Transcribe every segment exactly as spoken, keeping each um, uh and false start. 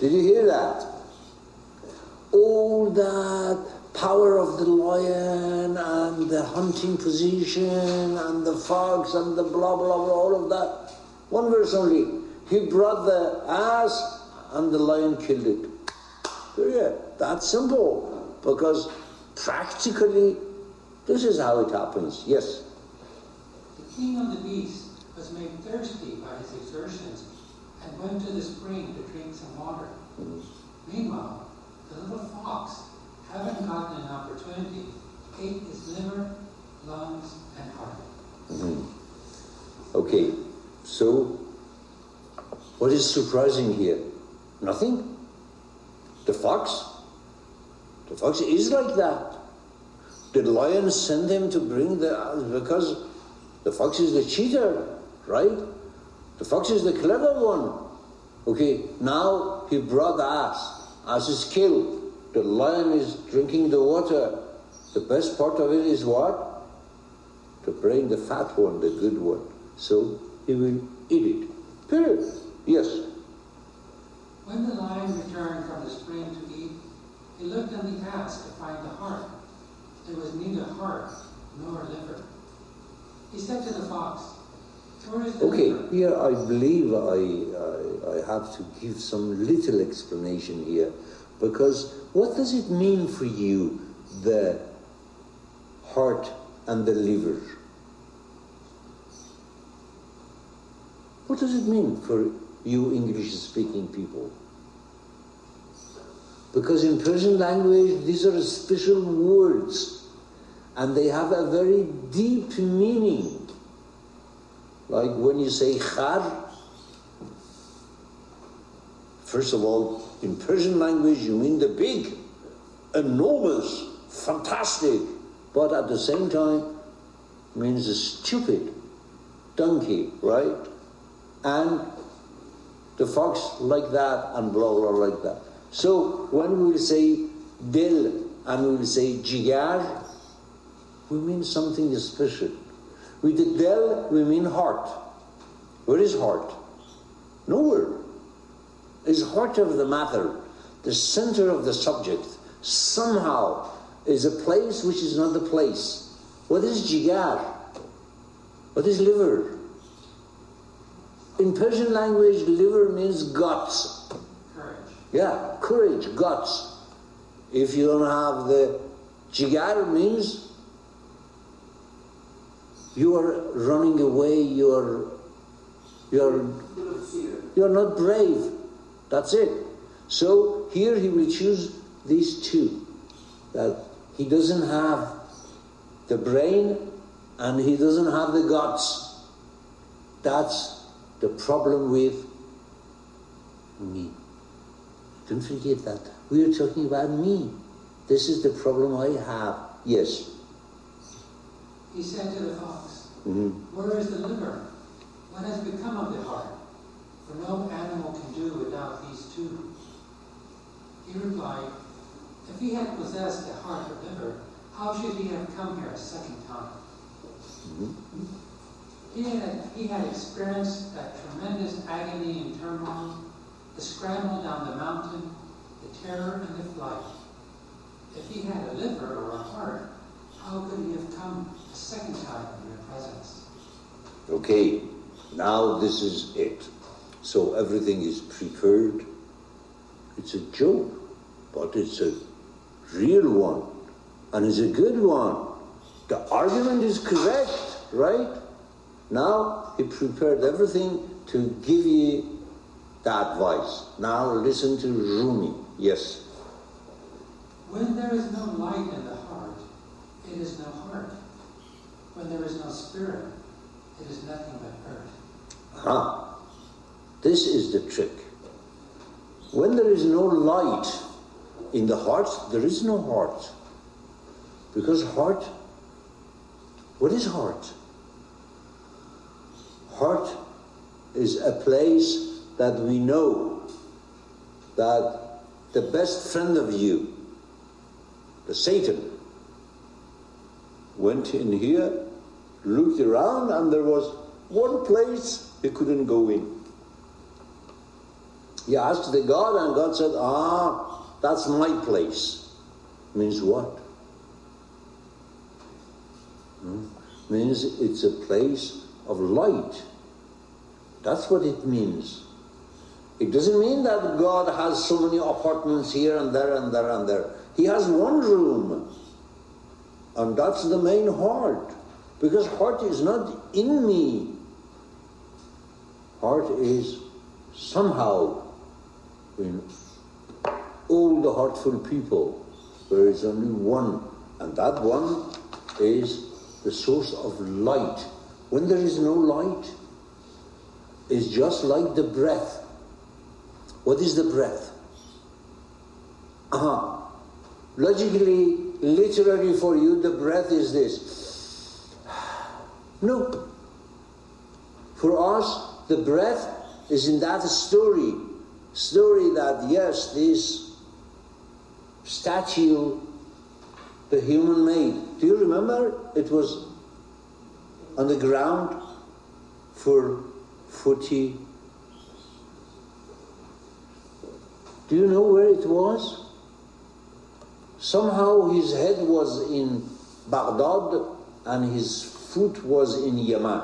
Did you hear that? All that power of the lion and the hunting position and the fox and the blah, blah, blah, all of that. One verse only. He brought the ass and the lion killed it. Yeah, that's simple. Because practically, this is how it happens. Yes? The king of the beasts was made thirsty by his exertions and went to the spring to drink some water. Mm-hmm. Meanwhile, the little fox, having gotten an opportunity, ate his liver, lungs, and heart. Mm-hmm. Okay, so what is surprising here? Nothing. The fox, the fox is like that. The lion sent him to bring the, because the fox is the cheater, right? The fox is the clever one. Okay, now he brought the ass. Ass is killed. The lion is drinking the water. The best part of it is what? To bring the fat one, the good one. So he will eat it. Period. Yes? When the lion returned from the spring to eat, he looked on the ass to find the heart. There was neither heart nor liver. He said to the fox, "Where is the Okay, liver?" here I believe I, I, I have to give some little explanation here. Because what does it mean for you, the heart and the liver? What does it mean for you English-speaking people? Because in Persian language, these are special words, and they have a very deep meaning. Like when you say khar, first of all, in Persian language, you mean the big, enormous, fantastic, but at the same time, means a stupid donkey, right? And the fox like that, and blah, blah, like that. So when we will say dil and we will say jigar, we mean something special. With the del, we mean heart. Where is heart? Nowhere. Is heart of the matter, the center of the subject, somehow is a place which is not the place. What is jigar? What is liver? In Persian language, liver means guts. Courage. Yeah, courage, guts. If you don't have the jigar, means you are running away, you are, you are, you are not brave. That's it. So here he will choose these two. That he doesn't have the brain and he doesn't have the guts. That's the problem with me. Don't forget that. We are talking about me. This is the problem I have. Yes? He said to the fox, mm-hmm. "Where is the liver? What has become of the heart? For no animal can do without these two." He replied, "If he had possessed the heart or liver, how should he have come here a second time?" Mm-hmm. He had, he had experienced that tremendous agony and turmoil, the scramble down the mountain, the terror and the flight. If he had a liver or a heart, how could he have come a second time in your presence? Okay, now this is it. So everything is prepared. It's a joke, but it's a real one, and it's a good one. The argument is correct, right? Now he prepared everything to give you the advice. Now listen to Rumi. Yes. When there is no light in the heart, it is no heart. When there is no spirit, it is nothing but earth. Huh. This is the trick. When there is no light in the heart, there is no heart. Because heart, what is heart? Heart is a place that we know that the best friend of you, the Satan, went in here, looked around, and there was one place he couldn't go in. He asked the God, and God said, ah, that's my place. Means what? Hmm? Means it's a place of light. That's what it means. It doesn't mean that God has so many apartments here and there and there and there. He has one room. And that's the main heart. Because heart is not in me. Heart is somehow in all the heartful people. There is only one. And that one is the source of light. When there is no light, it's just like the breath. What is the breath? Uh-huh. Logically, literally for you, the breath is this. No. For us, the breath is in that story. Story that, yes, this statue, the human made. Do you remember? It was on the ground for forty. Do you know where it was? Somehow his head was in Baghdad and his foot was in Yemen.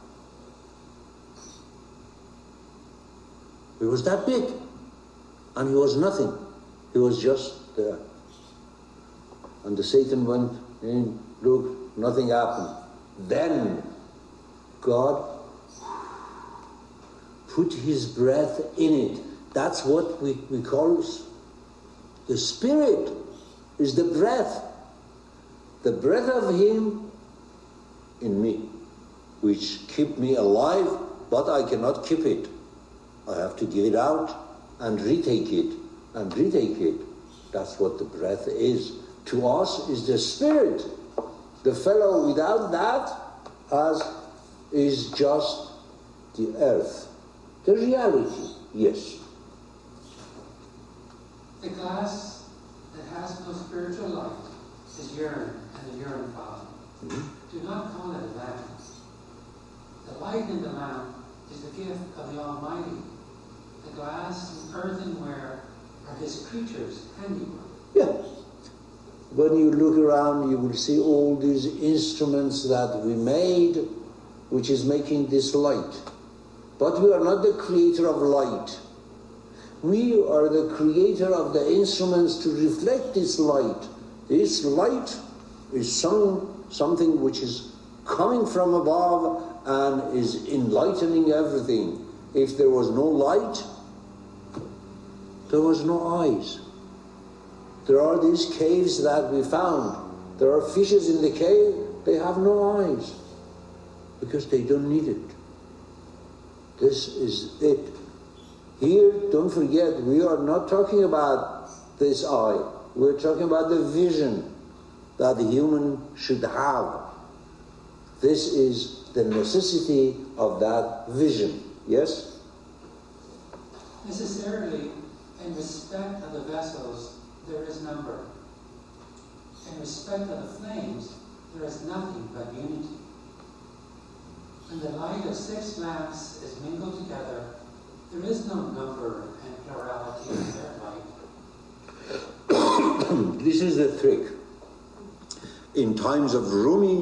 He was that big and he was nothing. He was just there. And the Satan went in, look, nothing happened. Then God put his breath in it. That's what we, we call the Spirit, is the breath. The breath of him in me, which keep me alive, but I cannot keep it. I have to give it out and retake it, and retake it. That's what the breath is. To us is the Spirit. The fellow without that has, is just the earth. The reality, yes. The glass that has no spiritual light is urine and a urine fountain. Mm-hmm. Do not call it a lamp. The light in the lamp is the gift of the Almighty. The glass and earthenware are his creatures' handiwork. Yeah. When you look around, you will see all these instruments that we made, which is making this light. But we are not the creator of light. We are the creator of the instruments to reflect this light. This light is some, something which is coming from above and is enlightening everything. If there was no light, there was no eyes. There are these caves that we found. There are fishes in the cave, they have no eyes because they don't need it. This is it. Here, don't forget, we are not talking about this eye. We're talking about the vision that the human should have. This is the necessity of that vision. Yes? Necessarily, in respect of the vessels, there is number. In respect of the flames, there is nothing but unity. When the light of six lamps is mingled together, there is no number and plurality in their light. This is the trick. In times of Rumi,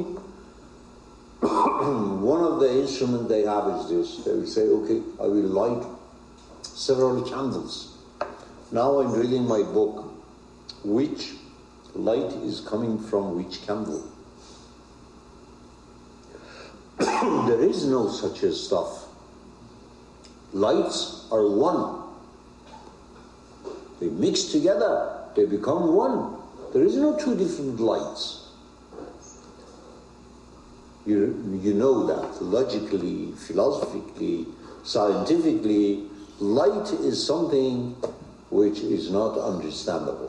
one of the instruments they have is this. They will say, okay, I will light several candles. Now I'm reading my book. Which light is coming from which candle? There is no such a stuff. Lights are one. They mix together. They become one. There is no two different lights. You, you know that logically, philosophically, scientifically, light is something which is not understandable.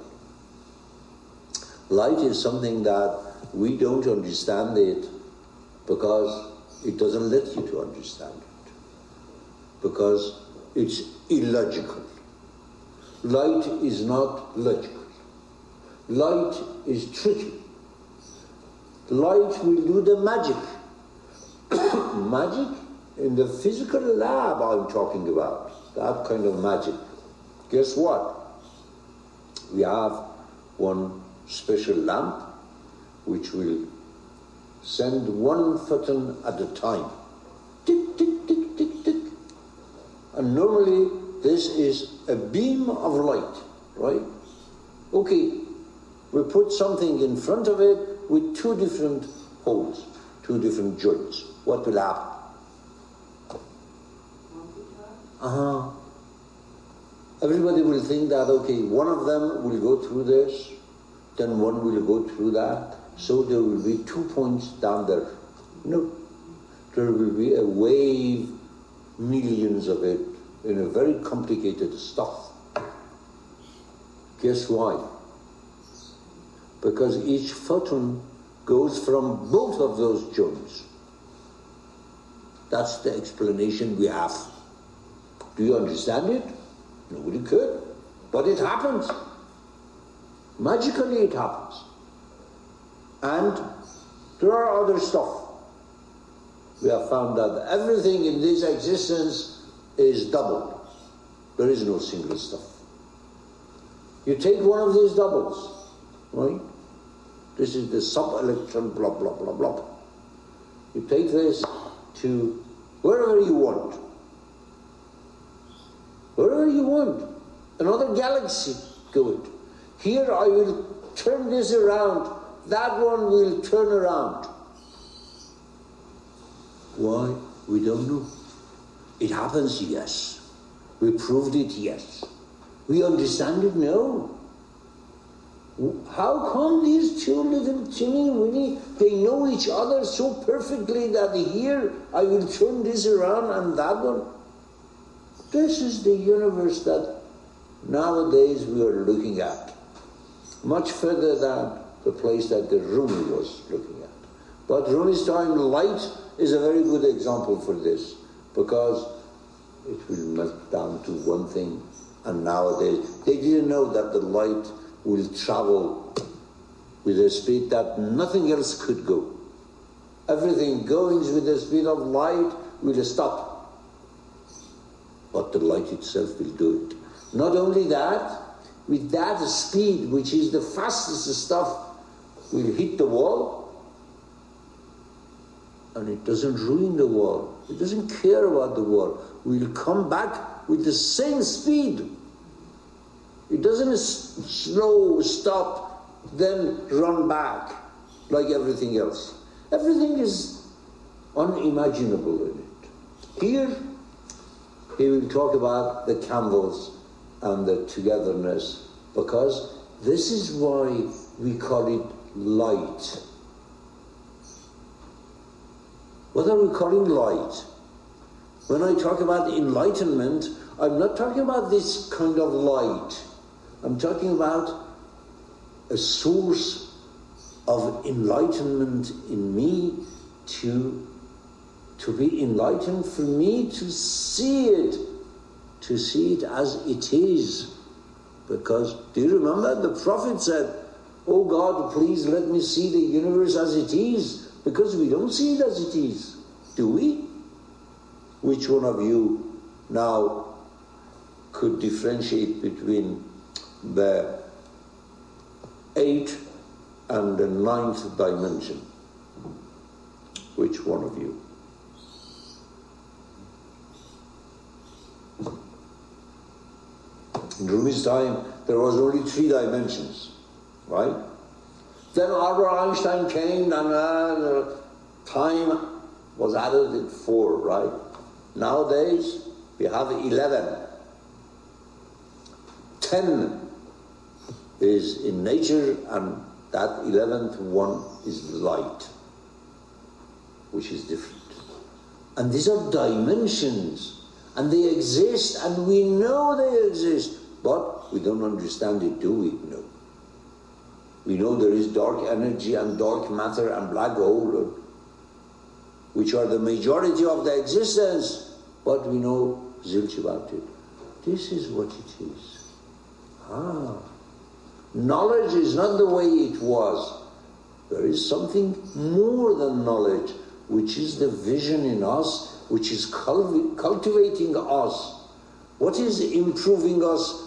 Light is something that we don't understand it because it doesn't let you to understand it. Because it's illogical. Light is not logical. Light is tricky. Light will do the magic. Magic in the physical lab I'm talking about. That kind of magic. guess what? We have one special lamp which will send one photon at a time. Tick, tick, tick, tick, tick. And normally this is a beam of light, right? Okay, we put something in front of it with two different holes, two different joints. What will happen? Uh-huh. Everybody will think that, okay, one of them will go through this, then one will go through that, so there will be two points down there. No. There will be a wave, millions of it, in a very complicated stuff. Guess why? Because each photon goes from both of those joints. That's the explanation we have. Do you understand it? Nobody could. But it happens. Magically it happens. And there are other stuff. We have found that everything in this existence is double. There is no single stuff. You take one of these doubles, right? This is the sub-electron, blah, blah, blah, blah. You take this to wherever you want. Wherever you want. Another galaxy, good. Here I will turn this around. That one will turn around. Why? We don't know. It happens, yes. We proved it, yes. We understand it, no. How come these two little teeny weeny, they know each other so perfectly that here I will turn this around and that one? This is the universe that nowadays we are looking at. Much further than the place that the Rumi was looking at. But Rumi's time, light is a very good example for this, because it will melt down to one thing, and nowadays they didn't know that the light will travel with a speed that nothing else could go. Everything going with the speed of light will stop. But the light itself will do it. Not only that, with that speed, which is the fastest stuff, will hit the wall, and it doesn't ruin the wall. It doesn't care about the wall. We'll come back with the same speed. It doesn't slow, stop, then run back like everything else. Everything is unimaginable in it. Here, he will talk about the candles and the togetherness, because this is why we call it light. What are we calling light? When I talk about enlightenment, I'm not talking about this kind of light. I'm talking about a source of enlightenment in me to, to be enlightened, for me to see it, to see it as it is. Because, do you remember the Prophet said, "Oh God, please let me see the universe as it is," because we don't see it as it is, do we? Which one of you now could differentiate between the eighth and the ninth dimension? Which one of you? In Rumi's time, there was only three dimensions, right? Then Albert Einstein came, and uh, time was added at four, right? Nowadays, we have eleven. Ten is in nature, and that eleventh one is light, which is different. And these are dimensions, and they exist, and we know they exist, but we don't understand it, do we? No. We know there is dark energy and dark matter and black hole, which are the majority of the existence, but we know zilch about it. This is what it is. Ah. Knowledge is not the way it was. There is something more than knowledge, which is the vision in us, which is cultivating us. What is improving us